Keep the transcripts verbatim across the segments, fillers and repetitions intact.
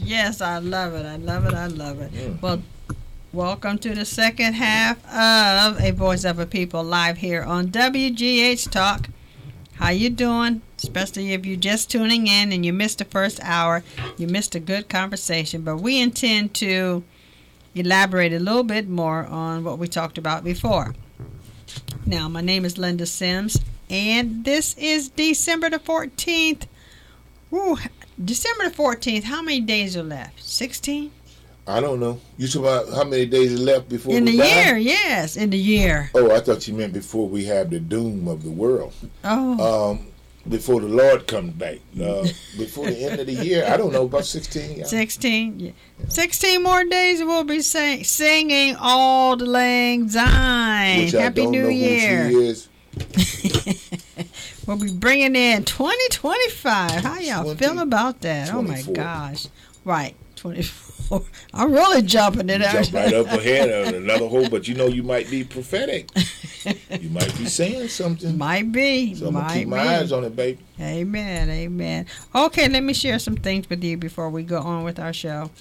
Yes, I love it. I love it. I love it. Mm. Well, welcome to the second half of A Voice of a People live here on W G H Talk. How you doing? Especially if you're just tuning in and you missed the first hour, you missed a good conversation. But we intend to elaborate a little bit more on what we talked about before. Now, my name is Linda Sims, and this is December the fourteenth. Woo, December the fourteenth. How many days are left? sixteen? I don't know. You talking about how many days are left before In we the die? year, yes, in the year. Oh, I thought you meant before we have the doom of the world. Oh. Um, before the Lord comes back. Uh, before the end of the year. I don't know, about sixteen. Yeah. sixteen. Yeah. sixteen more days we'll be sing, singing Auld Lang Syne. Which I Happy don't New know Year. who she is. We'll be bringing in twenty twenty-five. How y'all twenty, feel about that? twenty-four. Oh, my gosh. Right. twenty-four. I'm really jumping it out. Jump right up ahead of another hole, but you know you might be prophetic. You might be saying something. Might be. So I'm going to might keep my be. eyes on it, baby. Amen. Amen. Okay, let me share some things with you before we go on with our show.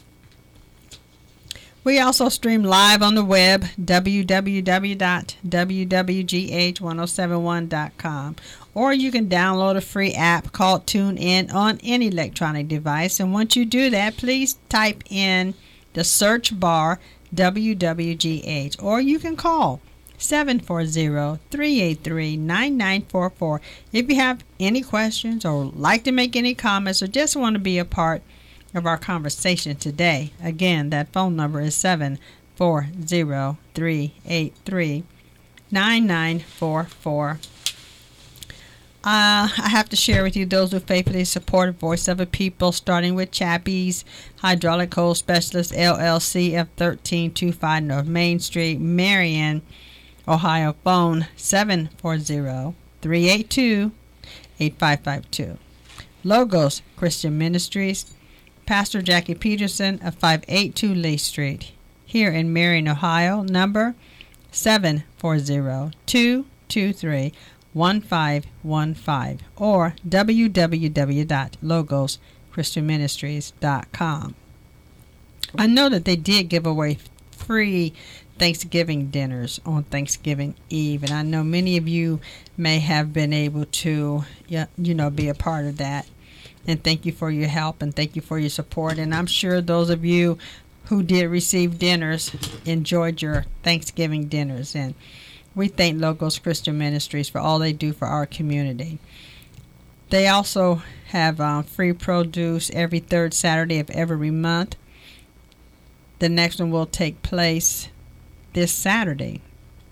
We also stream live on the web, w w w dot w w g h ten seventy-one dot com. Or you can download a free app called TuneIn on any electronic device. And once you do that, please type in the search bar W W G H. Or you can call seven four zero, three eight three, nine nine four four if you have any questions or like to make any comments or just want to be a part of our conversation today. Again, that phone number is seven four zero, three eight three, nine nine four four. Uh, I have to share with you those who faithfully support Voice of a People, starting with Chappie's Hydraulic Hose Specialist, L L C, F thirteen twenty-five North Main Street, Marion, Ohio. Phone seven four zero, three eight two, eight five five two. Logos Christian Ministries, Pastor Jackie Peterson of five eighty-two Lee Street, here in Marion, Ohio. Number seven four zero, two two three, one five one five, or w w w dot logos christian ministries dot com. I know that they did give away free Thanksgiving dinners on Thanksgiving Eve, and I know many of you may have been able to, you know, be a part of that. And thank you for your help, and thank you for your support. And I'm sure those of you who did receive dinners enjoyed your Thanksgiving dinners. And we thank Logos Christian Ministries for all they do for our community. They also have um, free produce every third Saturday of every month. The next one will take place this Saturday.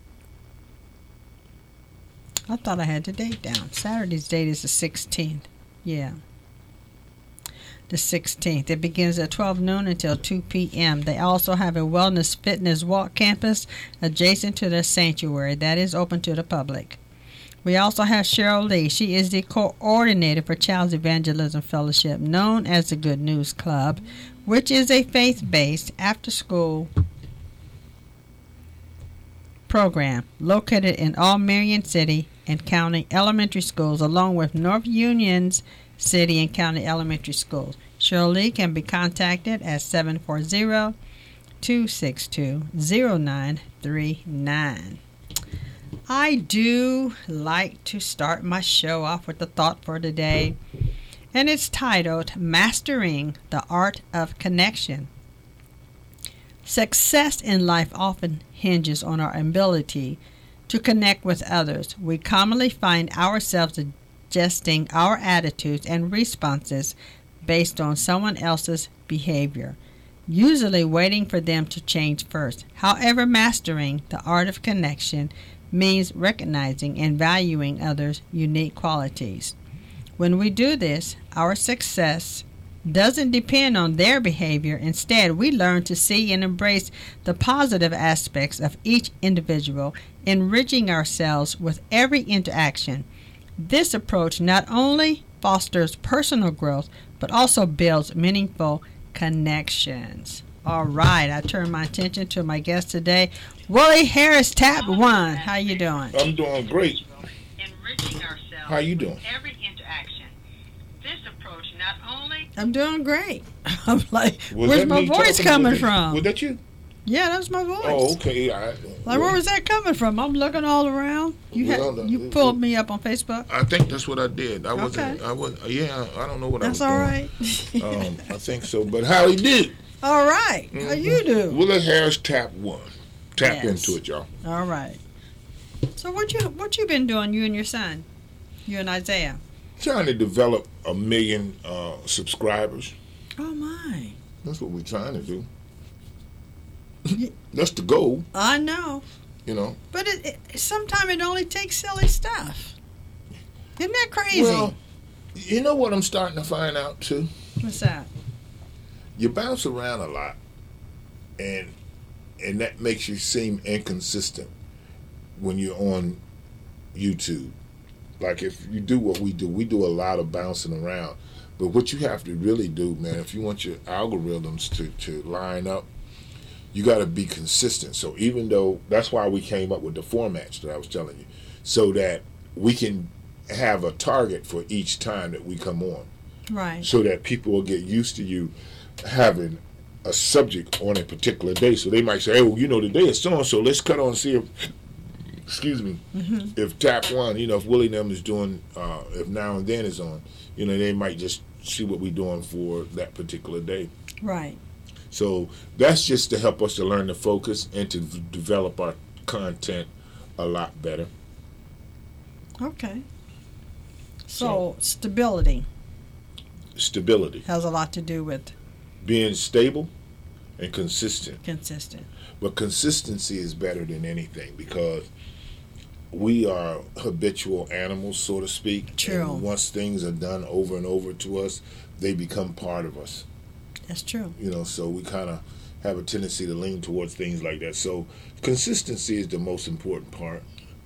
I thought I had the date down. Saturday's date is the sixteenth. Yeah. The sixteenth. It begins at twelve noon until two p.m. They also have a wellness fitness walk campus adjacent to the sanctuary that is open to the public. We also have Cheryl Lee. She is the coordinator for Child's Evangelism Fellowship, known as the Good News Club, which is a faith-based after-school program located in all Marion City and County elementary schools, along with North Union's City and County Elementary Schools. Shirley can be contacted at seven four zero, two six two, zero nine three nine. I do like to start my show off with the thought for today, and it's titled Mastering the Art of Connection. Success in life often hinges on our ability to connect with others. We commonly find ourselves adjusting our attitudes and responses based on someone else's behavior, usually waiting for them to change first. However, mastering the art of connection means recognizing and valuing others' unique qualities. When we do this, our success doesn't depend on their behavior. Instead, we learn to see and embrace the positive aspects of each individual, enriching ourselves with every interaction. This approach not only fosters personal growth, but also builds meaningful connections. All right, I turn my attention to my guest today, Willie Harris, Tap One. How you doing? I'm doing great. Enriching ourselves How you doing? Every interaction. This approach not only I'm doing great. I'm like, Was where's that my me voice talking? coming Was that- from? Was that you? Yeah, that's my voice. Oh, okay. I, Like, where was that coming from? I'm looking all around. You Well, had, no, you it- pulled it- me up on Facebook. I think that's what I did. I wasn't. Okay. I was. Yeah. I don't know what That's I all was right. doing. Um, I think so. But how he did? All right. How you do? Willie Harris tap one. Tap Yes. into it, y'all. All right. So what you what you been doing? You and your son, you and Isaiah. Trying to develop a million uh, subscribers. Oh my! That's what we're trying to do. Ye- That's the goal, I know, you know. but it, it sometimes it only takes silly stuff. Isn't that crazy? Well, you know what I'm starting to find out too? What's that? You bounce around a lot, and and that makes you seem inconsistent when you're on YouTube. Like if you do what we do, we do a lot of bouncing around. But what you have to really do, man, if you want your algorithms to, to line up, you got to be consistent. So even though that's why we came up with the formats that I was telling you, so that we can have a target for each time that we come on, Right. so that people will get used to you having a subject on a particular day. So they might say, hey, well, you know, today is so-and-so. Let's cut on and see if, excuse me, Mm-hmm. if Tap One, you know, if Willie them is doing, uh, if Now and Then is on, you know, they might just see what we're doing for that particular day. Right. So that's just to help us to learn to focus and to v- develop our content a lot better. Okay. So, stability Stability, has a lot to do with being stable and consistent. consistent. But consistency is better than anything because we are habitual animals, so to speak. True. And once things are done over and over to us, they become part of us. That's true. You know, so we kind of have a tendency to lean towards things like that. So consistency is the most important part.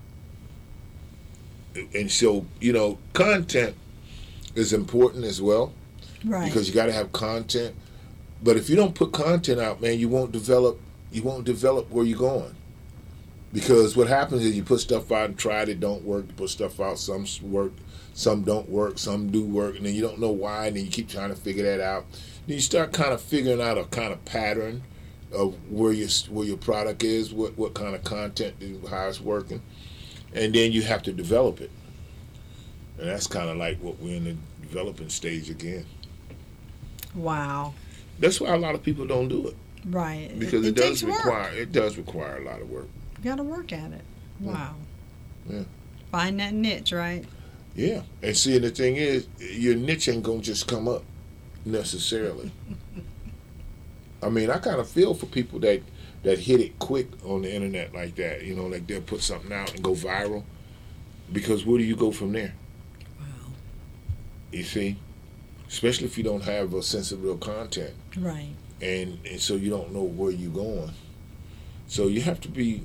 And so, you know, content is important as well Right. because you got to have content. But if you don't put content out, man, you won't develop. You won't develop where you're going. Because what happens is you put stuff out and try it, it don't work. You put stuff out, some work, some don't work, some do work, and then you don't know why, and then you keep trying to figure that out. Then you start kind of figuring out a kind of pattern of where your where your product is, what what kind of content, how it's working, and then you have to develop it. And that's kind of like what we're in the developing stage again. Wow. That's why a lot of people don't do it Right. because it, it, it does takes work. require it does require a lot of work. You got to work at it. Wow. Yeah. Find that niche, right? Yeah, and see, the thing is, your niche ain't gonna just come up necessarily. I mean, I kind of feel for people that that hit it quick on the internet like that. You know, like they'll put something out and go viral, because where do you go from there? Wow. You see, especially if you don't have a sense of real content, Right. and and so you don't know where you're going. So you have to be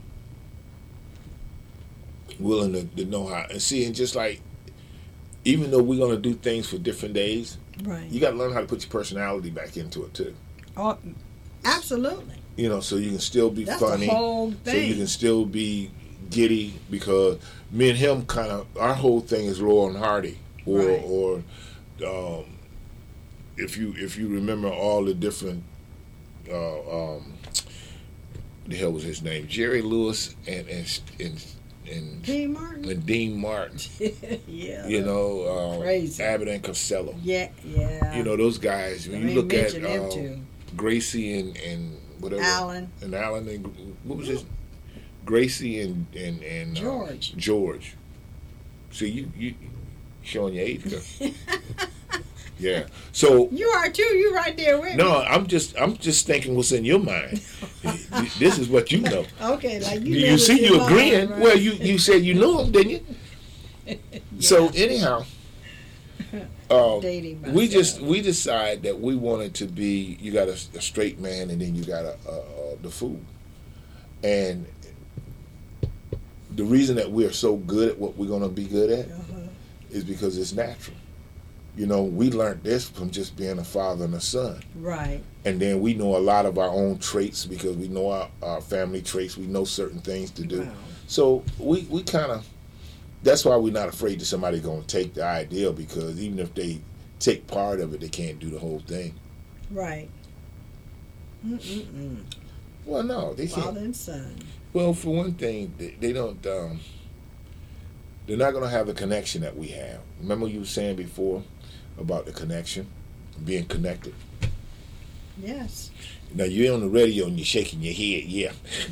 willing to, to know how and see, and just like, even though we're gonna do things for different days, Right. you got to learn how to put your personality back into it too. Oh, absolutely. You know, so you can still be That's funny, the whole so you thing. can still be giddy, because me and him kind of, our whole thing is Laurel and Hardy, or Right. or um, if you if you remember all the different, uh, um, what the hell was his name? Jerry Lewis and and and, and, Dean Martin. and Dean Martin. Yeah. You know, um, Crazy. Abbott and Costello. Yeah. Yeah. You know those guys. When Don't you look even at mention them uh, two. Gracie and, and whatever, Alan. and Alan and what was his Gracie and and and uh, George. George. See, you you showing your age. Huh? Yeah. So You are too. You right there with no, I'm just I'm just thinking what's in your mind. This is what you know. me. Okay, like you. You, know you what's see, in you my agreeing. mind, right? Well, you you said you knew him, didn't you? So anyhow. Um, Dating we myself. just we decide that we wanted to be. You got a, a straight man, and then you got a, a, a the food. And the reason that we're so good at what we're going to be good at Uh-huh. is because it's natural. You know, we learned this from just being a father and a son, Right. and then we know a lot of our own traits because we know our, our family traits. We know certain things to do. Wow. So we we kind of. That's why we're not afraid that somebody going to take the idea, because even if they take part of it, they can't do the whole thing. Right. Mm-mm-mm. Well, no, they can't. Father and son. Well, for one thing, they, they don't. Um, they're not going to have the connection that we have. Remember you were saying before about the connection, being connected. Yes. Now you're on the radio and you're shaking your head. Yeah.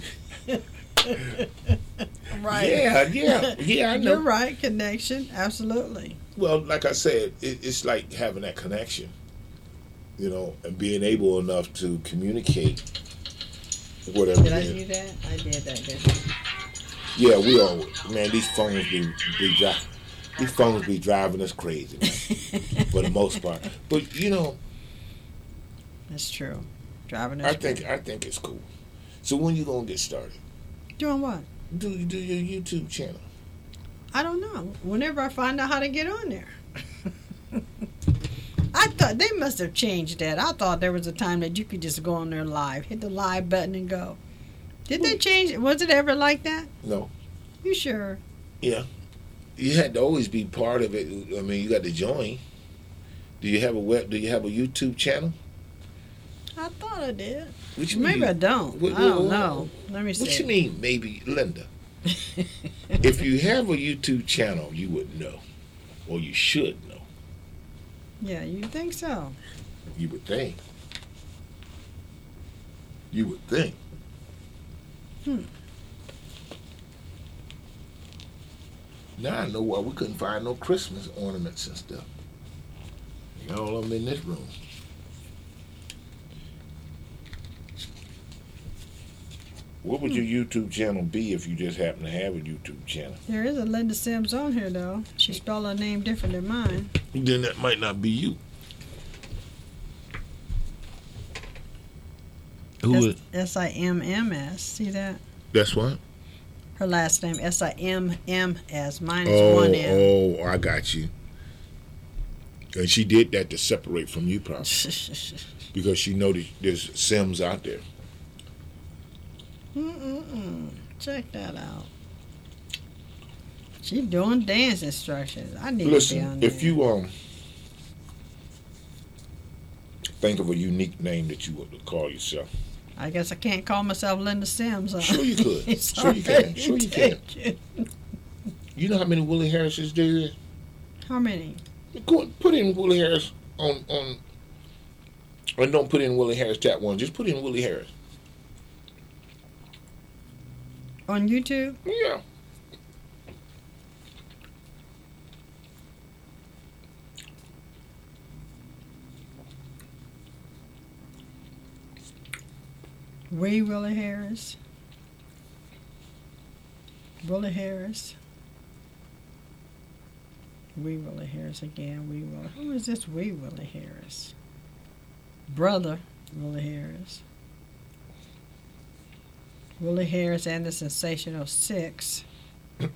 Right. Yeah, yeah, yeah. I know. You're right. Connection. Absolutely. Well, like I said, it, it's like having that connection, you know, and being able enough to communicate whatever. Did I it is. do that? I did that, didn't I? Yeah, we all, man, these phones be, be dri- these phones be driving us crazy, man, for the most part. But you know, That's true. Driving us I think crazy. I think it's cool. So when you gonna get started? Doing what? Do do your YouTube channel? I don't know. Whenever I find out how to get on there. I thought they must have changed that. I thought there was a time that you could just go on there live, hit the live button and go. Did they change it? Was it ever like that? No. You sure? Yeah. You had to always be part of it. I mean, you got to join. Do you have a web? Do you have a YouTube channel? I thought I did. What you Maybe mean? I don't. What- I don't what- know. Let me see. What you mean, maybe, Linda? If you have a YouTube channel, you would know, or you should know. Yeah, you think so? You would think. You would think. Hmm. Now I know why we couldn't find no Christmas ornaments and stuff. All of them in this room. What would your YouTube channel be if you just happen to have a YouTube channel? There is a Linda Sims on here, though. She spelled her name different than mine. Then that might not be you. Who is? S I M M S. See that? That's what? Her last name, S I M M S. Mine is Oh, one M. oh, I got you. And she did that to separate from you, probably, because she know that there's Sims out there. Mm-mm-mm. Check that out. She doing dance instructions. I need to be Listen, on there. if you um think of a unique name that you would call yourself, I guess I can't call myself Linda Sims. Huh? sure you could. It's Sure you can. already Sure you can. taken. You know how many Willie Harrises there is? How many? Go put in Willie Harris on on, and don't put in Willie Harris Tap One. Just put in Willie Harris. On YouTube? Yeah. Wee Willie Harris. Willie Harris. Wee Willie Harris again. Wee Willie. Who is this Wee Willie Harris? Brother Willie Harris. Willie Harris and the Sensational Six. There's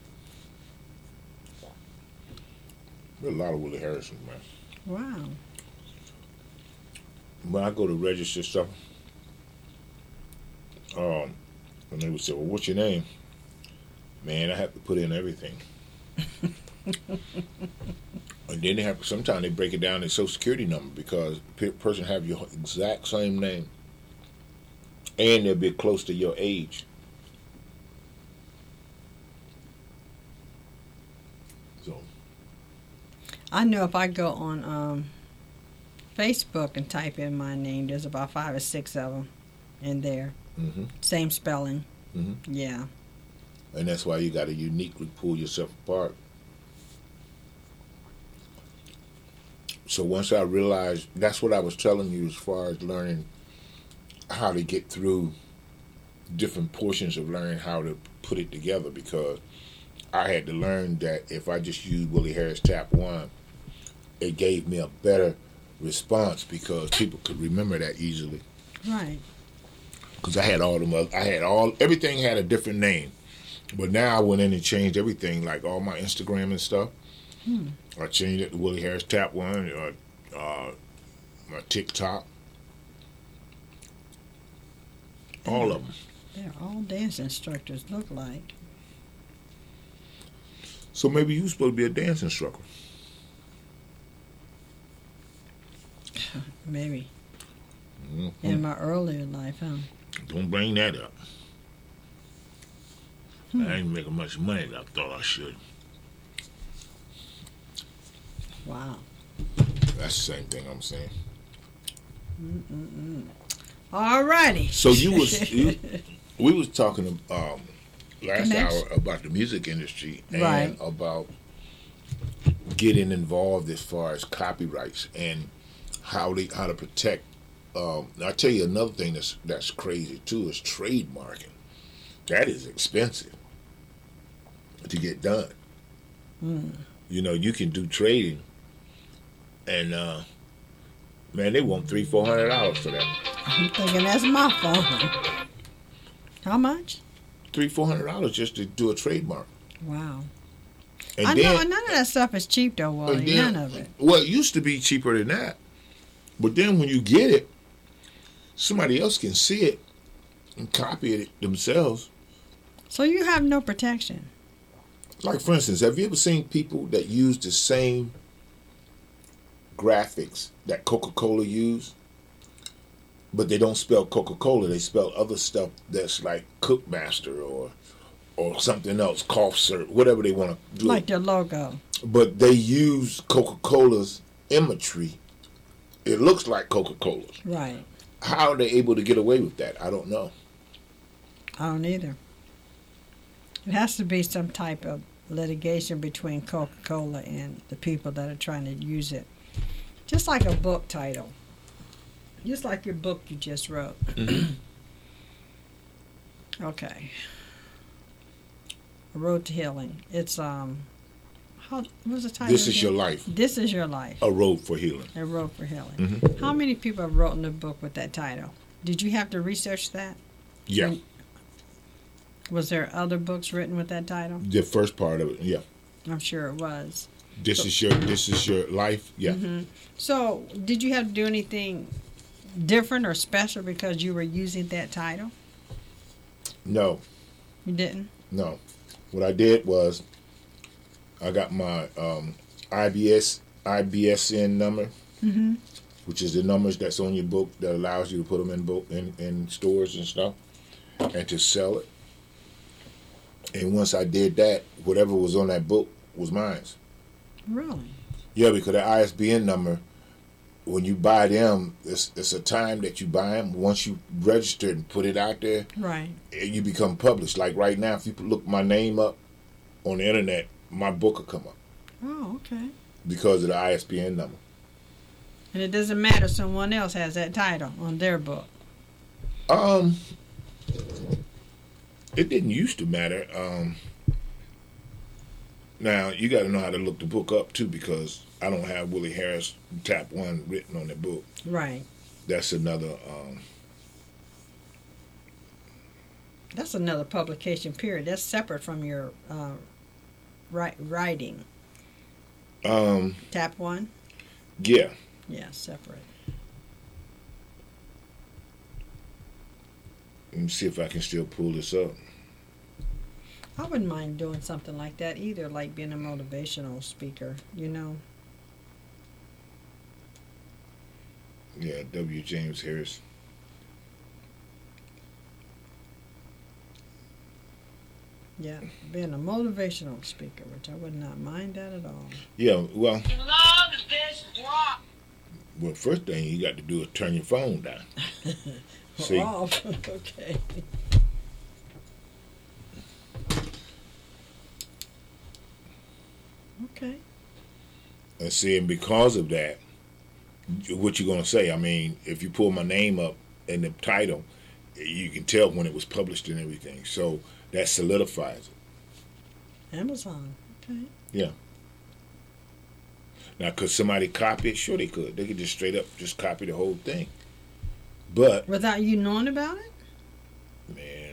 a lot of Willie Harrisons, man. Wow. When I go to register stuff, um, and they would say, "Well, what's your name?" Man, I have to put in everything. And then they have sometimes they break it down in Social Security number because the person have your exact same name, and they'll be close to your age. So I know if I go on um, Facebook and type in my name, there's about five or six of them in there. hmm Same spelling. Mhm. Yeah. and that's why you got to uniquely pull yourself apart. So once I realized, that's what I was telling you as far as learning how to get through different portions of learning how to put it together, because I had to learn that if I just used Willie Harris Tap One, it gave me a better response because people could remember that easily. Right. Because I had all them, oth- I had all, everything had a different name. But now I went in and changed everything, like all my Instagram and stuff. Hmm. I changed it to Willie Harris Tap One, uh, uh, my TikTok, all of them. They're all dance instructors, look like. So maybe you supposed to be a dance instructor. Maybe. Mm-hmm. In my earlier life, huh? Don't bring that up. Hmm. I ain't making much money as I thought I should. Wow. That's the same thing I'm saying. Mm-mm-mm. All righty. So you was you, we was talking um, last Next. hour about the music industry and Right. about getting involved as far as copyrights and how they how to protect. Um, I tell you another thing that's that's crazy too is trademarking. That is expensive to get done. Mm. You know, you can do trading, and uh, man, they want three, four hundred dollars for that. I'm thinking that's my phone. How much? Three, four hundred dollars just to do a trademark. Wow. And I then, know none of that stuff is cheap though, Wally. and then- None of it. Well, it used to be cheaper than that, but then when you get it, somebody else can see it and copy it themselves. So you have no protection. Like, for instance, have you ever seen people that use the same graphics that Coca-Cola use, but they don't spell Coca-Cola, they spell other stuff that's like Cookmaster or or something else, cough syrup, whatever they want to do. Like their logo. But they use Coca-Cola's imagery. It looks like Coca-Cola's. Right. How are they able to get away with that? I don't know. I don't either. It has to be some type of litigation between Coca-Cola and the people that are trying to use it. Just like a book title. Just like your book you just wrote. Mm-hmm. Okay. A Road to Healing. It's, um, how, what's the title? This is again? your life. This is Your Life. A road for healing. A Road for Healing. Mm-hmm. How many people have written a book with that title? Did you have to research that? Yeah. Was there other books written with that title? The first part of it, yeah. I'm sure it was. This is your this is your life, yeah. Mm-hmm. So, did you have to do anything different or special because you were using that title? No, You didn't? no. What I did was I got my um, I B S I B S N number, Mm-hmm. which is the numbers that's on your book that allows you to put them in book in, in stores and stuff, and to sell it. And once I did that, whatever was on that book was mine. Really? Yeah, because the I S B N number, when you buy them, it's, it's a time that you buy them. Once you register and put it out there, Right. you become published. Like right now, if you look my name up on the internet, my book will come up Oh, okay. because of the I S B N number. And it doesn't matter if someone else has that title on their book. Um, it didn't used to matter. Um, now you got to know how to look the book up too, because I don't have Willie Harris Tap One written on the book. Right. That's another. Um, That's another publication, period. That's separate from your uh, write, writing. um, Tap one? yeah. Yeah, separate. Let me see if I can still pull this up. I wouldn't mind doing something like that either, like being a motivational speaker, you know. Yeah, W. James Harris. Yeah, being a motivational speaker, which I would not mind that at all. Yeah, well, Love this rock. well, first thing you got to do is turn your phone down. See, Oh, okay. Okay. and see, and because of that, what you gonna say? I mean, if you pull my name up in the title, you can tell when it was published and everything. So that solidifies it. Amazon. Okay. Now, could somebody copy it? Sure, they could. They could just straight up just copy the whole thing. But Without you knowing about it? man,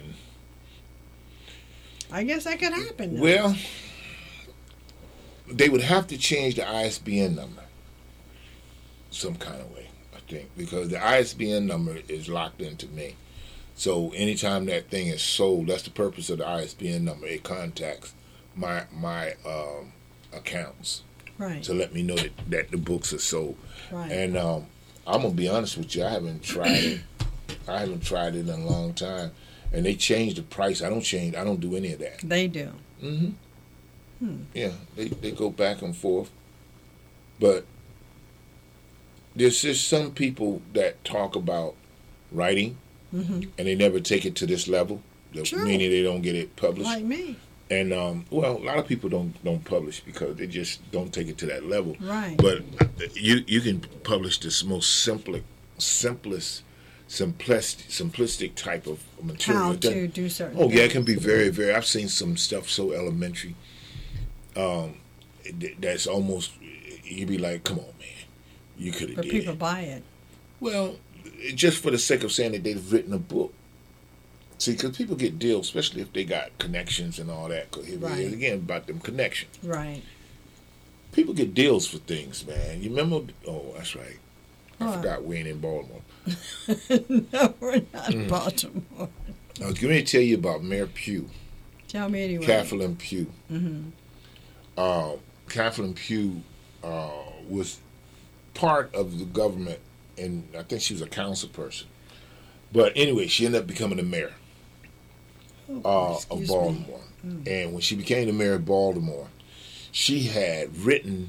I guess that could happen. Though. well, they would have to change the I S B N number some kind of way, I think, because the I S B N number is locked into me. So anytime that thing is sold, that's the purpose of the I S B N number. It contacts my my um, accounts Right. to let me know that, that the books are sold. Right. And um, I'm gonna be honest with you. I haven't tried it. I haven't tried it in a long time, and they changed the price. I don't change. I don't do any of that. They do. Mm-hmm. Hmm. Yeah, they they go back and forth, but there's just some people that talk about writing, Mm-hmm. and they never take it to this level. The, True. Meaning they don't get it published. Like me. And um, well, a lot of people don't don't publish because they just don't take it to that level. Right. But you you can publish this most simple, simplest, simplistic, simplistic type of material. How It doesn't- to do certain Oh yeah, it things. can be very very. I've seen some stuff so elementary. Um, it- that's almost you'd be like, come on, man, you could have But did. people it. buy it. Well, just for the sake of saying that they've written a book. See, because people get deals, especially if they got connections and all that. 'Cause here Right. it is again about them connections. Right. People get deals for things, man. You remember? Oh, that's right. I What? forgot we ain't in Baltimore. No, we're not Mm. Baltimore. I was going to tell you about Mayor Pugh, Tell me anyway. Kathleen Pugh. Mm-hmm. Uh, Kathleen Pugh uh, was part of the government, and I think she was a council person. But anyway, she ended up becoming the mayor uh, of Excuse me. Baltimore. Mm. And when she became the mayor of Baltimore, she had written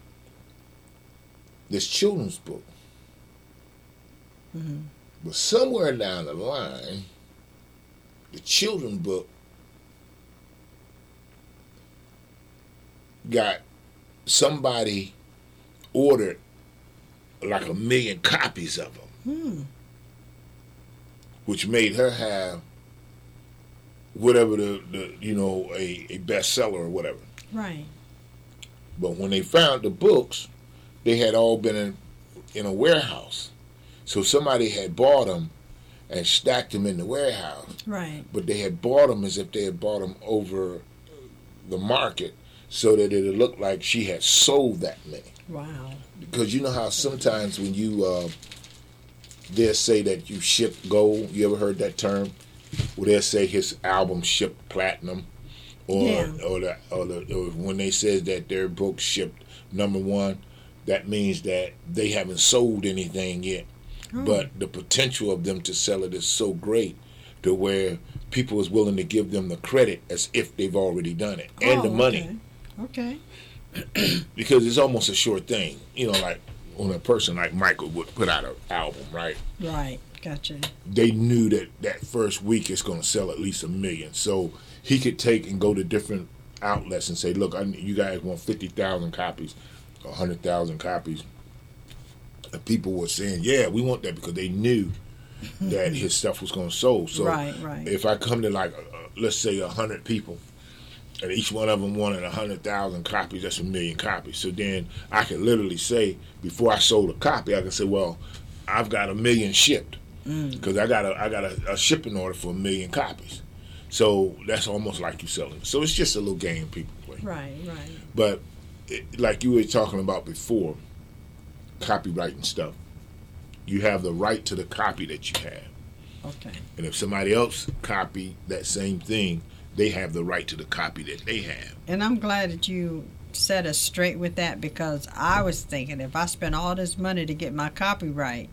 this children's book. Mm-hmm. But somewhere down the line, the children's book got somebody ordered like a million copies of them, Hmm. which made her have whatever the, the you know a, a bestseller or whatever. Right. But when they found the books, they had all been in, in a warehouse. So somebody had bought them and stacked them in the warehouse. Right. But they had bought them as if they had bought them over the market so that it looked like she had sold that many. Wow. Because you know how sometimes when you, uh, they'll say that you ship gold. You ever heard that term? Where they'll say his album shipped platinum. Or, Yeah. or, the, or, the, or when they says that their book shipped number one, that means that they haven't sold anything yet. Oh. But the potential of them to sell it is so great to where people is willing to give them the credit as if they've already done it. And Oh, the money. Okay. Because it's almost a sure thing. You know, like when a person like Michael would put out an album, right? Okay. Right. Gotcha. They knew that that first week it's going to sell at least a million. So he could take and go to different outlets and say, look, I, you guys want fifty thousand copies, one hundred thousand copies. And people were saying, yeah, we want that because they knew that his stuff was going to sell. So Right, right. if I come to like, uh, let's say one hundred people, and each one of them wanted one hundred thousand copies, that's a million copies. So then I could literally say, before I sold a copy, I could say, well, I've got a million shipped because I got a I got a, a shipping order for a million copies. So that's almost like you selling. So it's just a little game people play. Right. Right. But it, like you were talking about before, copywriting stuff, you have the right to the copy that you have. Okay. And if somebody else copy that same thing, they have the right to the copy that they have. And I'm glad that you set us straight with that because I was thinking if I spend all this money to get my copyright,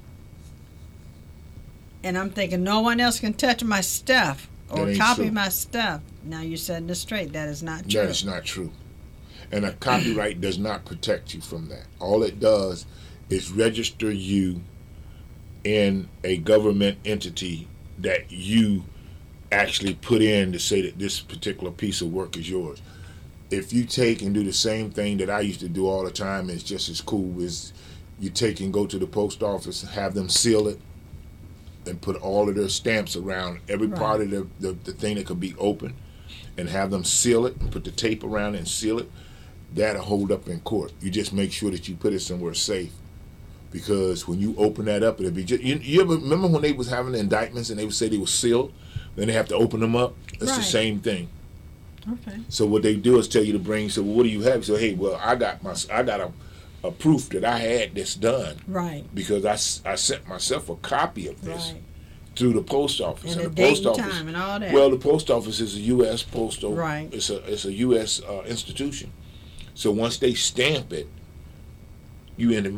and I'm thinking no one else can touch my stuff or That ain't copy true. my stuff. Now you're setting it straight. That is not true. That is not true. And a copyright does not protect you from that. All it does is register you in a government entity that you actually put in to say that this particular piece of work is yours. If you take and do the same thing that I used to do all the time, it's just as cool as you take and go to the post office and have them seal it and put all of their stamps around every Right. part of the, the, the thing that could be open and have them seal it and put the tape around it and seal it. That'll hold up in court. You just make sure that you put it somewhere safe. Because when you open that up, it'll be just. You, you ever remember when they was having the indictments and they would say they were sealed? Then they have to open them up. It's Right. the same thing. Okay. So what they do is tell you to bring. So well, what do you have? So hey, well, I got my, I got a, a proof that I had this done Right. because I, s- I sent myself a copy of this Right. through the post office. And the the date post and office. time and all that. Well, the post office is a U S postal. Right. It's a it's a U S uh, institution. So once they stamp it, you in the money.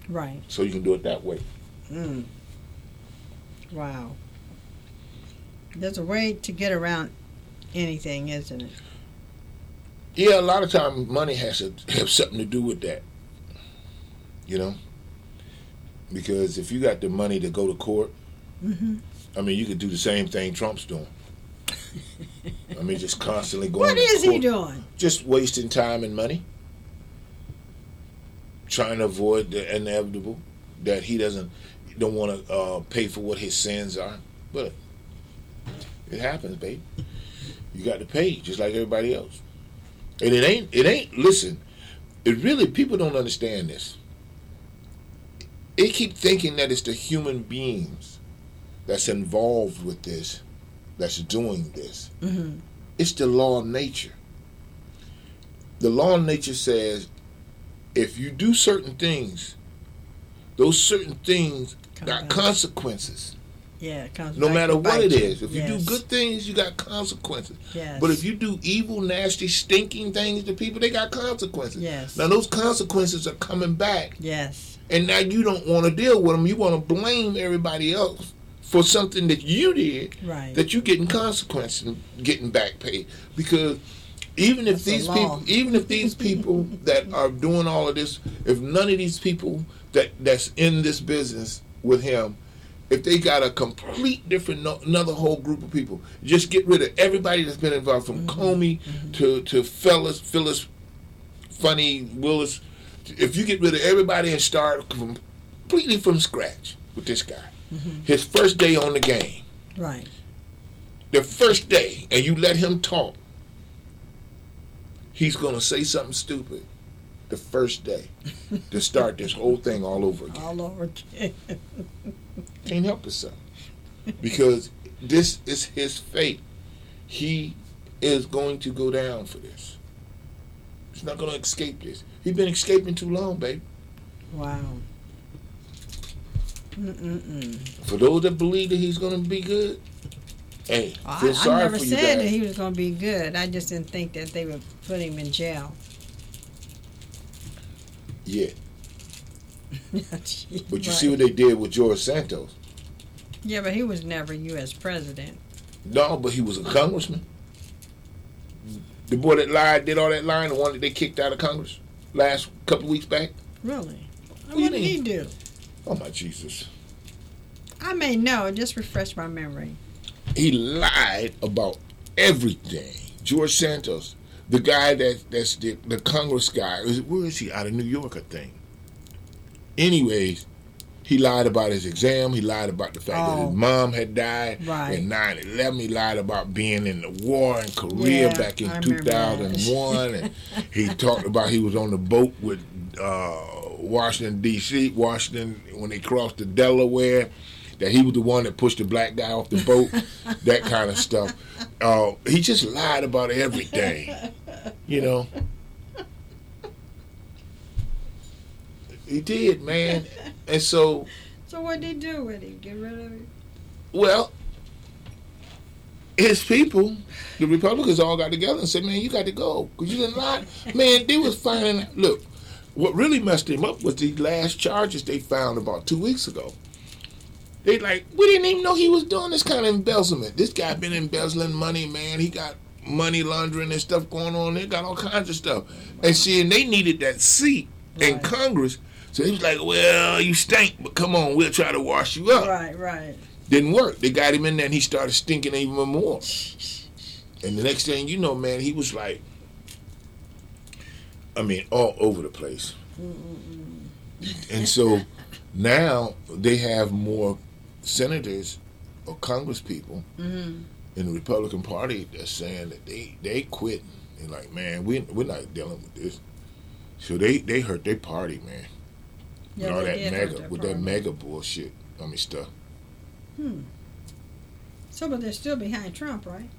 Right. So you can do it that way. Mm. Wow. There's a way to get around anything, isn't it? Yeah, a lot of times money has to have something to do with that. You know? Because if you got the money to go to court, Mm-hmm. I mean, you could do the same thing Trump's doing. I mean, just constantly going What to is court. he doing? Just wasting time and money. Trying to avoid the inevitable. That he doesn't, don't want to uh, pay for what his sins are. But it happens, babe. You got to pay, just like everybody else. And it ain't, it ain't, listen, it really, people don't understand this. They keep thinking that it's the human beings that's involved with this, that's doing this. Mm-hmm. It's the law of nature. The law of nature says if you do certain things, those certain things Come got back. consequences. Yeah, it comes No back matter to what bite it you. is. If you Yes. do good things, you got consequences. Yes. But if you do evil, nasty, stinking things to people, they got consequences. Yes. Now those consequences are coming back. Yes. And now you don't want to deal with them. You want to blame everybody else for something that you did, Right. that you're getting consequences and getting back paid. Because even if That's the these law. people, even if these people that are doing all of this, if none of these people that that's in this business with him, if they got a complete different, no, another whole group of people, just get rid of everybody that's been involved, from Mm-hmm. Comey Mm-hmm. to to Phyllis, Phyllis, Funny Willis. If you get rid of everybody and start completely from scratch with this guy, Mm-hmm. his first day on the game, Right. the first day, and you let him talk, he's going to say something stupid the first day to start this whole thing all over again. All over again. Can't help himself. Because this is his fate. He is going to go down for this. He's not going to escape this. He's been escaping too long, baby. Wow. Mm-mm-mm. For those that believe that he's going to be good, hey, I, feel I sorry never for you said that guys. he was going to be good. I just didn't think that they would put him in jail. Yeah, But but you see what they did with George Santos. Yeah, but he was never U S president. No, but he was a congressman. The boy that lied, did all that lying, the one that they kicked out of Congress last couple of weeks back. Really? What do you What did he mean? do? Oh my Jesus. I may know. Just refresh my memory. He lied about everything. George Santos, the guy that that's the, the Congress guy. Is- Where is he? Out of New York, I think. Anyways, he lied about his exam. He lied about the fact that Oh. his mom had died Right. in nine eleven. He lied about being in the war in Korea Yeah, back in I two remember that. thousand one. And he talked about he was on the boat with uh, Washington, D C, Washington, when they crossed the Delaware, that he was the one that pushed the black guy off the boat, that kind of stuff. Uh, he just lied about everything, you know. He did, man. And so, So what did he do with him? Get rid of him? well, his people, the Republicans, all got together and said, man, you got to go. Because you didn't lie. Man, they was finding, look, what really messed him up was these last charges they found about two weeks ago. They like, we didn't even know he was doing this kind of embezzlement. This guy been embezzling money, man. He got money laundering and stuff going on. They got all kinds of stuff. And see, and they needed that seat in Right. Congress. So he was like, well, you stink, but come on, we'll try to wash you up. Right, right. Didn't work. They got him in there and he started stinking even more. And the next thing you know, man, he was like, I mean, all over the place. And so now they have more senators or Congress people Mm-hmm. in the Republican Party that's saying that they they quit. They're like, man, we we're not dealing with this. So they they hurt their party, man. Yeah, with all they that did hurt mega their with party. that mega bullshit. I mean stuff. Hmm. So, but they're still behind Trump, right?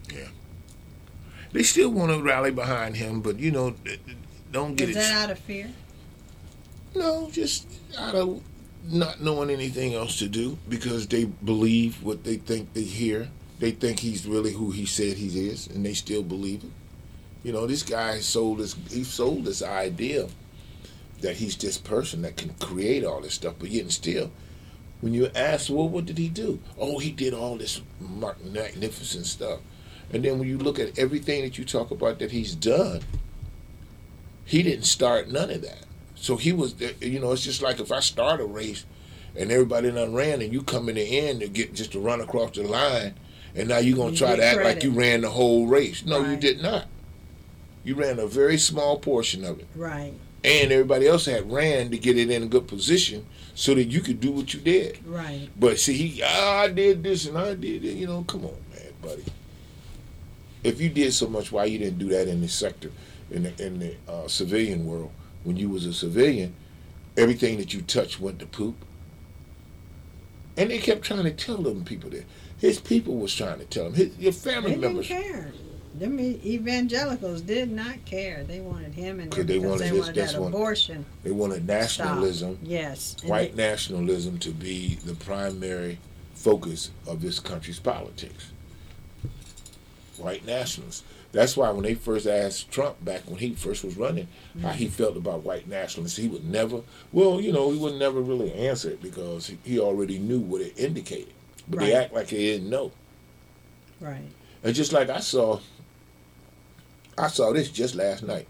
They still want to rally behind him, but you know, don't get Is it. that out of fear? No, just out of not knowing anything else to do because they believe what they think they hear. They think he's really who he said he is, and they still believe it. You know, this guy sold this. He sold this idea that he's this person that can create all this stuff, but yet and still, when you ask, well, what did he do? Oh, he did all this magnificent stuff. And then when you look at everything that you talk about that he's done, he didn't start none of that. So he was, you know, it's just like if I start a race and everybody done ran and you come in the end to get just to run across the line, and now you're going to try to act like you ran the whole race. No, right. You did not. You ran a very small portion of it. Right. And everybody else had ran to get it in a good position so that you could do what you did. Right. But see, he, oh, I did this and I did it. You know, come on, man, buddy. If you did so much, why you didn't do that in the sector, in the, in the uh, civilian world? When you was a civilian, everything that you touched went to poop. And they kept trying to tell them people that. His people was trying to tell him. His, your family they members. They didn't care. Them evangelicals did not care. They wanted him and they because wanted, they this, wanted that one, abortion. They wanted nationalism. Stop. Yes. And white they, nationalism to be the primary focus of this country's politics. White nationalists. That's why when they first asked Trump back when he first was running, mm-hmm. how he felt about white nationalists, he would never, well, you know, he would never really answer it because he, he already knew what it indicated. But right. They act like they didn't know. Right. And just like I saw, I saw this just last night.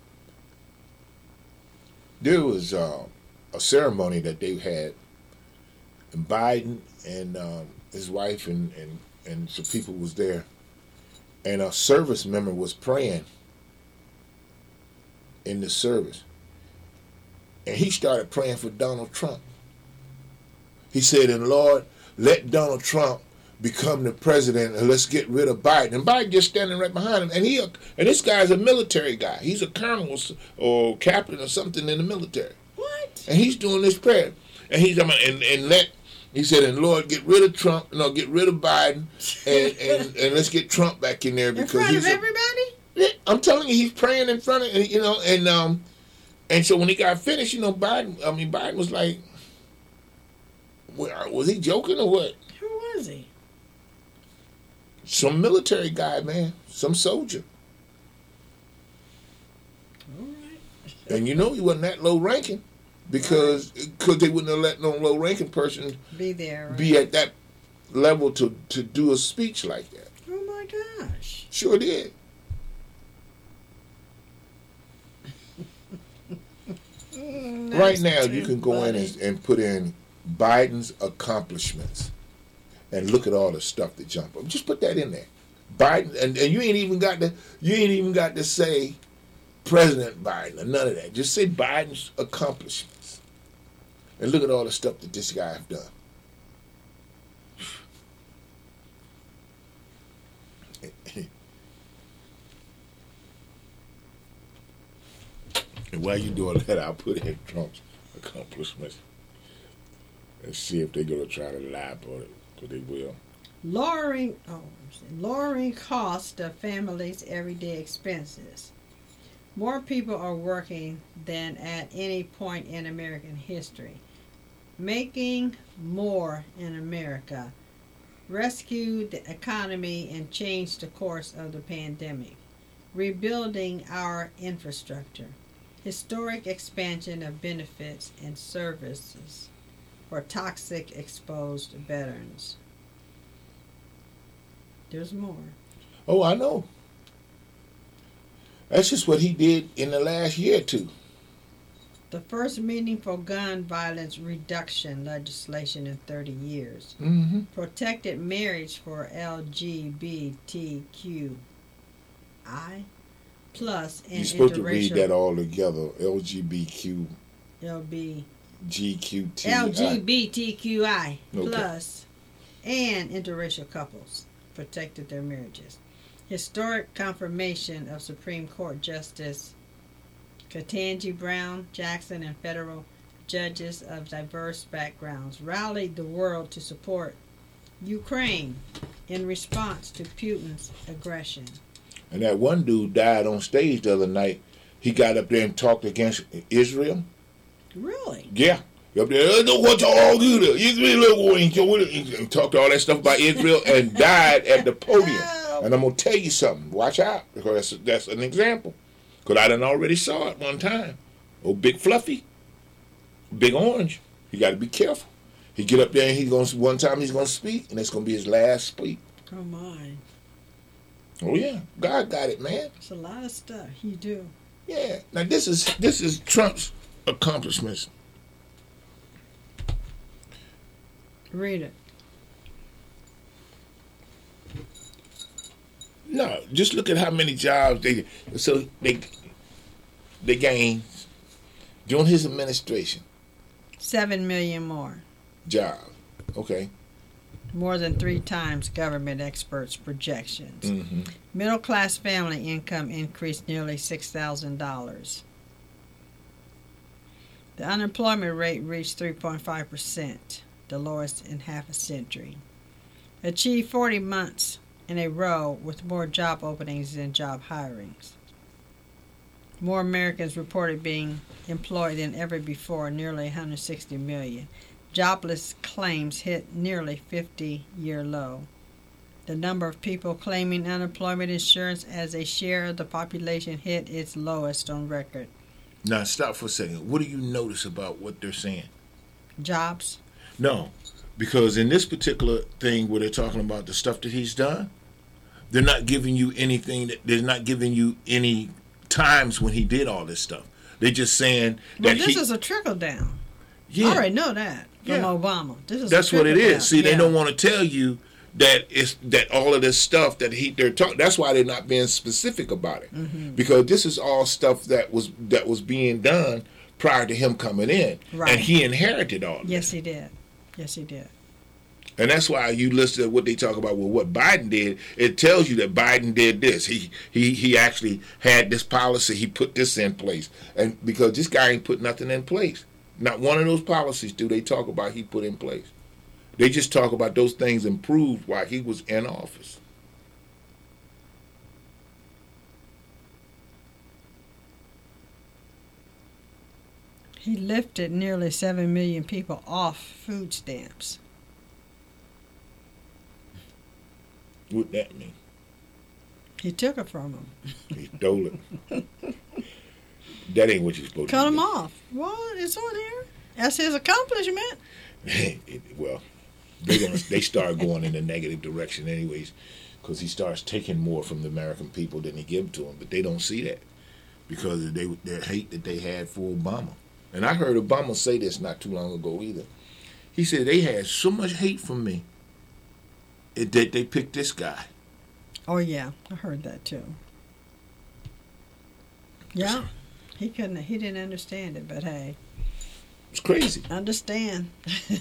There was uh, a ceremony that they had, and Biden and um, his wife and, and, and some people was there. And a service member was praying in the service. And he started praying for Donald Trump. He said, and Lord, let Donald Trump become the president and let's get rid of Biden. And Biden just standing right behind him. And he and this guy's a military guy. He's a colonel or captain or something in the military. What? And he's doing this prayer. And he's and, and let He said, and Lord, get rid of Trump, no, get rid of Biden, and, and, and let's get Trump back in there because in front he's of a, everybody. I'm telling you, he's praying in front of, you know, and um, and so when he got finished, you know, Biden, I mean, Biden was like, was he joking or what? Who was he? Some military guy, man, some soldier. All right. And you know, he wasn't that low ranking. Because cause they wouldn't have let no low-ranking person be there, right? Be at that level to, to do a speech like that. Oh, my gosh. Sure did. Right now, you can go funny. in and, and put in Biden's accomplishments and look at all the stuff that jump up. Just put that in there. Biden, and, and you ain't even got to you ain't even got to say President Biden or none of that. Just say Biden's accomplishments. And look at all the stuff that this guy have done. And while you doing that, I'll put in Trump's accomplishments and see if they're going to try to lie about it, because they will. Lowering, oh, lowering cost of families' everyday expenses. More people are working than at any point in American history. Making more in America rescued the economy and changed the course of the pandemic. Rebuilding our infrastructure. Historic expansion of benefits and services for toxic exposed veterans. There's more. Oh, I know. That's just what he did in the last year or two. The first meaningful gun violence reduction legislation in thirty years. Mm-hmm. Protected marriage for L G B T Q I plus and You're supposed to read interracial that all together. L G B Q L B G Q T I L G B T Q I Okay. plus and interracial couples protected their marriages. Historic confirmation of Supreme Court Justice Ketanji Brown Jackson and federal judges of diverse backgrounds rallied the world to support Ukraine in response to Putin's aggression. And that one dude died on stage the other night. He got up there and talked against Israel. Really? Yeah. Up there, no what y'all do there. Israel and talked all that stuff about Israel and died at the podium. Oh. And I'm gonna tell you something. Watch out, because that's, that's an example. Because I done already saw it one time. Oh, Big Fluffy, Big Orange. He got to be careful. He get up there and he's going to, one time he's going to speak, and that's going to be his last speak. Oh, my. Oh, yeah. God got it, man. It's a lot of stuff he do. Yeah. Now, this is this is Trump's accomplishments. Read it. No, just look at how many jobs they so they they gained during his administration. Seven million more. Jobs. Okay. More than three times government experts' projections. Mm-hmm. Middle class family income increased nearly six thousand dollars. The unemployment rate reached three point five percent, the lowest in half a century. Achieved forty months in a row with more job openings than job hirings. More Americans reported being employed than ever before, nearly one hundred sixty million. Jobless claims hit nearly fifty-year low. The number of people claiming unemployment insurance as a share of the population hit its lowest on record. Now, stop for a second. What do you notice about what they're saying? Jobs? No, because in this particular thing where they're talking about the stuff that he's done, they're not giving you anything. That, they're not giving you any times when he did all this stuff. They're just saying Well, that this he, is a trickle down. yeah, I already know that from Yeah. Obama. This is that's a what it trickle down. is. See, they Yeah. don't want to tell you that it's that all of this stuff that he they're talking. That's why they're not being specific about it, Mm-hmm. because this is all stuff that was that was being done prior to him coming in, Right. and he inherited all. Of Yes, that. he did. Yes, he did. And that's why you listen to what they talk about with what Biden did. It tells you that Biden did this. He he he actually had this policy. He put this in place, and because this guy ain't put nothing in place. Not one of those policies do they talk about he put in place. They just talk about those things improved while he was in office. He lifted nearly seven million people off food stamps. What that mean? He took it from them. He stole it. That ain't what you're supposed Cut to them do. off. Well, it's on here. That's his accomplishment. It- well, they gonna they start going in the negative direction anyways, because he starts taking more from the American people than he give to them. But they don't see that because of they their hate that they had for Obama. And I heard Obama say this not too long ago either. He said they had so much hate from me it, that they picked this guy. Oh, yeah. I heard that, too. Yeah. He couldn't, he didn't understand it, but hey, It's crazy. understand.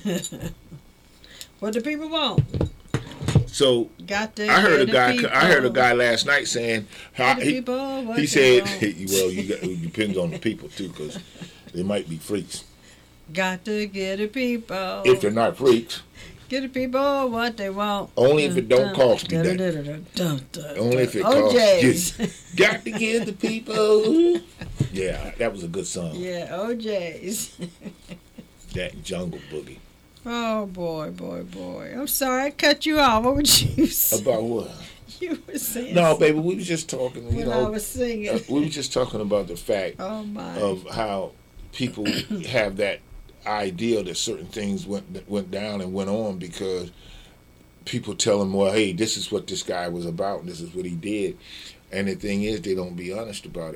What do people want? So Got to I heard a get the guy. people. I heard a guy last night saying how Get the he, people what he they said, want. well, you got, it depends on the people too, because they might be freaks. Got to get the people. If they're not freaks, Get the people what they want. only if it don't cost me that. that. Only if it O J's. costs. Got to give the people. Yeah, that was a good song. Yeah, O J's. That Jungle Boogie. Oh, boy, boy, boy. I'm sorry I cut you off. What would you say? About what? You were saying No, baby, we was just talking. You when I know, was singing. uh, we were just talking about the fact Oh, my. of how people have that idea that certain things went that went down and went on because people tell them, well, hey, this is what this guy was about, and this is what he did, and the thing is, they don't be honest about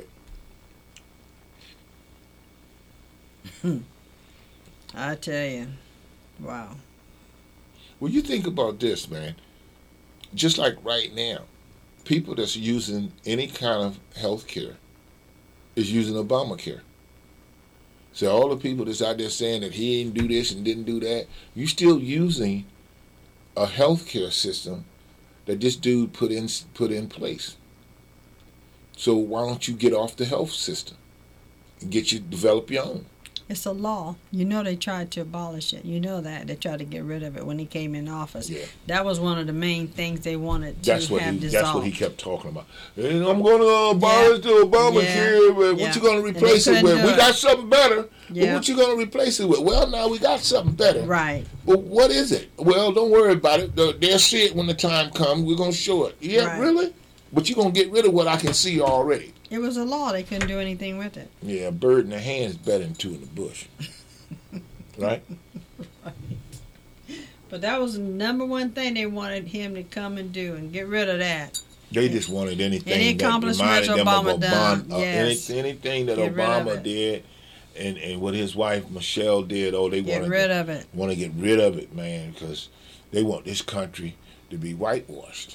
it. I tell you. Wow. Well, you think about this, man. Just like right now, people that's using any kind of health care is using Obamacare. So all the people that's out there saying that he didn't do this and didn't do that, you still using a health care system that this dude put in put in place. So why don't you get off the health system and get you develop your own? It's a law. You know they tried to abolish it. You know that. They tried to get rid of it when he came in office. Yeah. That was one of the main things they wanted to That's what have he. dissolved. That's what he kept talking about. And I'm going to abolish the Obamacare. Yeah. But what Yeah. you going to And replace they it with? couldn't We do got it. something better. But Yeah. what you going to replace it with? Well, now we got something better. Right. But what is it? Well, don't worry about it. They'll they'll see it when the time comes. We're going to show it. Yeah, Right. really? But you're going to get rid of what I can see already. It was a law. They couldn't do anything with it. Yeah, a bird in the hand is better than two in the bush. Right? Right. But that was the number one thing they wanted him to come and do and get rid of that. They just wanted anything Any that accomplishments reminded them Obama of done, Obama. Uh, yes. any, anything that Get rid of Obama it. did and, and what his wife Michelle did, oh, they Get want rid to of it. want to get rid of it, man, because they want this country to be whitewashed.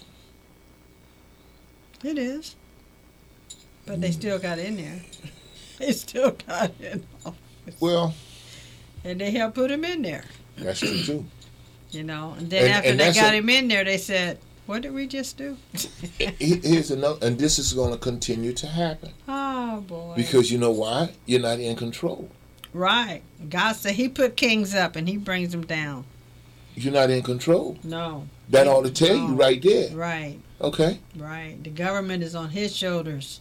It is. But they still got in there. They still got in office. Well, And they helped put him in there. that's true too. You know. And then And- after and they that's got a- him in there, they said, what did we just do? He- Here's another, and this is going to continue to happen Oh, boy. because you know why? You're not in control. Right. God said he put kings up and he brings them down. You're not in control. No. That ought to tell you No. right there. Right. Okay. Right. The government is on his shoulders.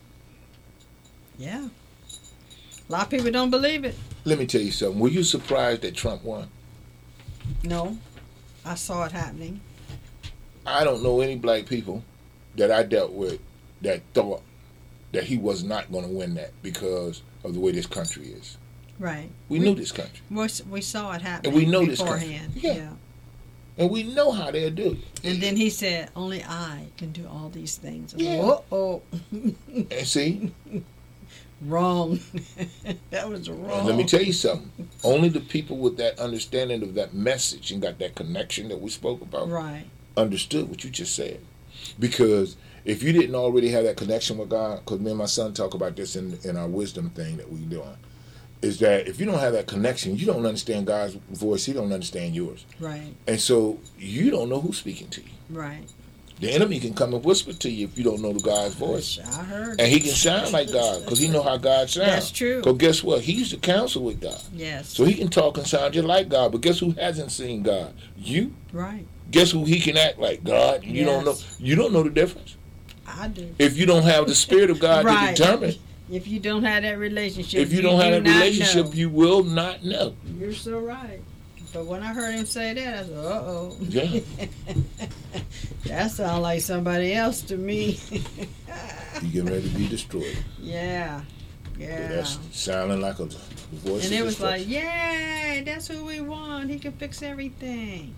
Yeah. A lot of people don't believe it. Let me tell you something. Were you surprised that Trump won? No. I saw it happening. I don't know any black people that I dealt with that thought that he was not going to win that because of the way this country is. Right. We, knew this country. We, we saw it happening And we know this country. beforehand. Yeah. Yeah. And we know how they'll do it. And then he said, only I can do all these things. Yeah. Uh-oh. And see, Wrong. That was wrong. and let me tell you something. Only the people with that understanding of that message and got that connection that we spoke about Right. understood what you just said. Because if you didn't already have that connection with God, because me and my son talk about this in, in our wisdom thing that we doing, is that if you don't have that connection, you don't understand God's voice, he don't understand yours. Right. And so you don't know who's speaking to you. Right. The enemy can come and whisper to you if you don't know the God's voice. I heard. And he can sound like God because he know how God sounds. That's true. Because guess what? He used to counsel with God. Yes. So he can talk and sound just like God. But guess who hasn't seen God? You. Right. Guess who he can act like? God. You don't know. Yes. You don't know the difference. I do. If you don't have the Spirit of God Right. to determine, If you don't have that relationship, if you don't have do that not relationship, know. you will not know. You're so right. But when I heard him say that, I said, uh-oh. Yeah. That sounds like somebody else to me. You getting ready to be destroyed. Yeah. Yeah, Yeah. that's sounding like a the voice And of it was destruction. like, yay, that's who we want. He can fix everything.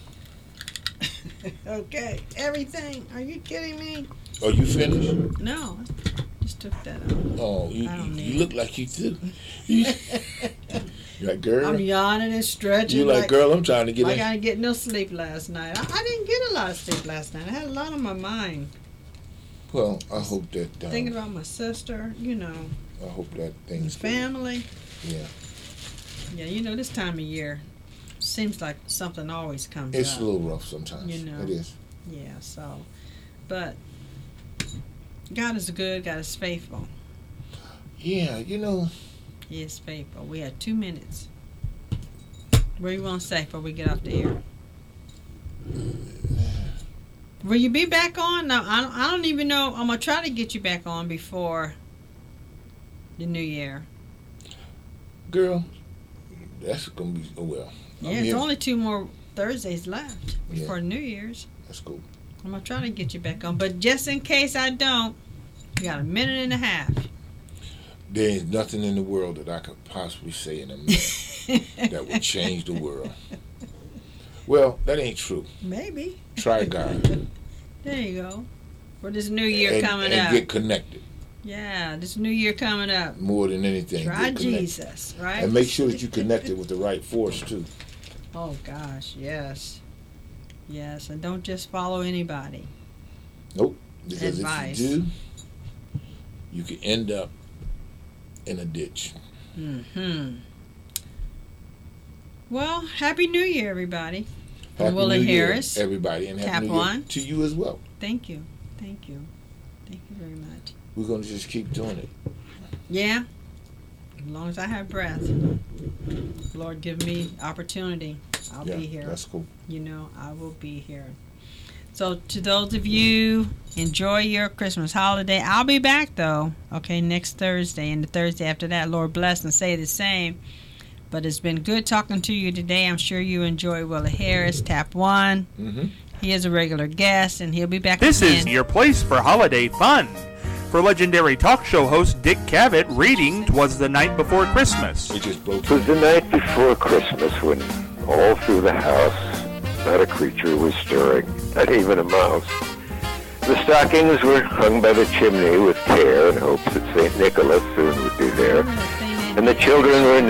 Okay, everything. Are you kidding me? Are you finished? No, just took that out. Oh, you, I don't you, need you it. look like you do. You, you like, girl? I'm yawning and stretching. You like, girl, I'm trying to get Like in. I didn't get no sleep last night. I, I didn't get a lot of sleep last night. I had a lot on my mind. Well, I hope that, um, Thinking about my sister, you know, I hope that things go. family. Yeah. Yeah, you know, this time of year seems like something always comes It's up. a little rough sometimes. You know. It is. Yeah, so, but God is good. God is faithful. Yeah, you know, He is faithful. We have two minutes. What do you want to say before we get off the air? Will you be back on? No, I don't, I don't even know. I'm going to try to get you back on before the new year. girl, that's going to be, oh, well. I'm Yeah, it's here. only two more Thursdays left Yeah. before New Year's. That's cool. I'm going to try to get you back on. But just in case I don't, you got a minute and a half. There is nothing in the world that I could possibly say in a minute that would change the world. Well, that ain't true. Maybe. Try God. There you go. For this new year and, coming and up. get connected Yeah, this new year coming up. more than anything. Try Get connected. Jesus, right? And make sure that you connected with the right force, too. Oh, gosh, yes. Yes, and don't just follow anybody. Nope. Because Advice. if you do, you can end up in a ditch. Hmm. Well, Happy New Year, everybody. From Happy Willie New Year, Harris. everybody, and Tap Happy New Year one. to you as well. Thank you. Thank you. Thank you very much. We're going to just keep doing it. Yeah, as long as I have breath. Lord, give me opportunity. I'll yeah, be here. That's cool. You know, I will be here. So to those of you, enjoy your Christmas holiday. I'll be back, though, okay, next Thursday. And the Thursday after that, Lord bless and say the same. But it's been good talking to you today. I'm sure you enjoy Willie Harris. Tap one. Mm-hmm. He is a regular guest, and he'll be back This again. is your place for holiday fun. For legendary talk show host Dick Cavett, reading "'Twas the Night Before Christmas." It just broke. It was the night before Christmas when all through the house not a creature was stirring, not even a mouse. The stockings were hung by the chimney with care in hopes that Saint Nicholas soon would be there, and the children were